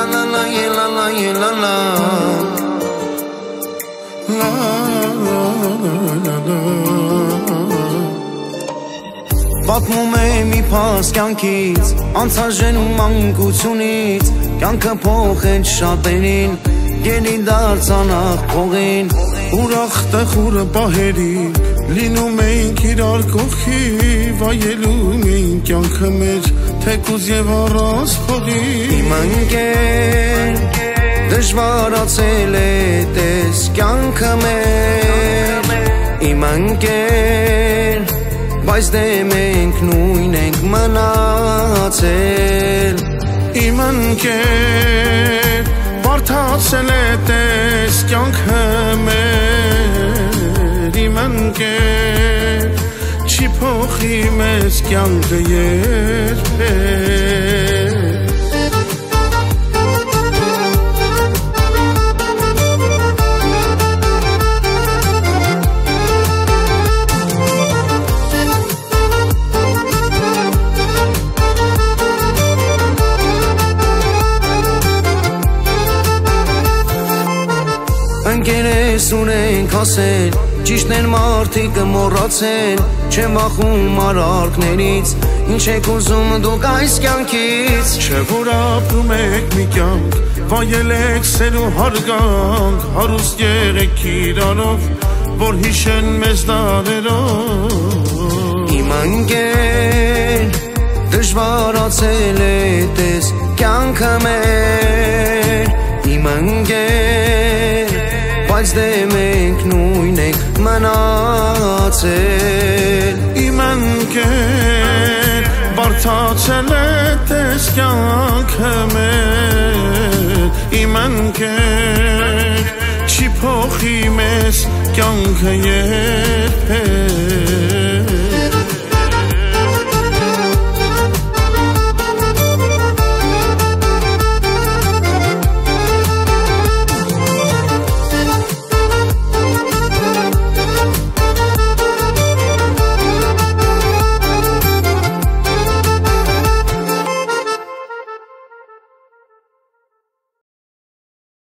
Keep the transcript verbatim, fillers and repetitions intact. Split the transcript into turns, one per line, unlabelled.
la la la la la la la la la la. Պատմում է մի փաս կյանքից, անցաժենում մանկությունից, կյանքը փոխեց շատերին, գերի դարձանախ փողին, ուրախ տխուրը պահերին, լինում էինք իրար կողքի, վայելում էինք կյանքը մեր, թեկուզ եւ առանց փողի։ Իմ ընկեր, դժվարացել է տես կյանքը մեր, իմ ընկեր, բայց դե մենք նույն ենք մնացել։ Իմ ընկեր, բարդացել է տես կյանքը մեր, իմ ընկեր, չի փոխի մեզ կյանքը երբեք։ Ընկերես ունենք ասել, ճիշտն մարդիկ մոռացել, չեմ վախում արարքներից, ինչ եք ուզում դուք այս կյանքից։ Չէ որ ապրում եք մի կյանք, վայելեք սեր ու հարգանք, հարուստ եղեք իրարով, որ հիշեն մեզ դարերով։ Իմ ընկեր, դժվարացել է տես կյանքը մեր, իմ ընկեր, բայց դե մենք նույն ենք մնացել։ Իմ ընկեր, բարդացել է տես կյանքը մեր, իմ ընկեր, չի փոխի մեզ կյանքը երբեք։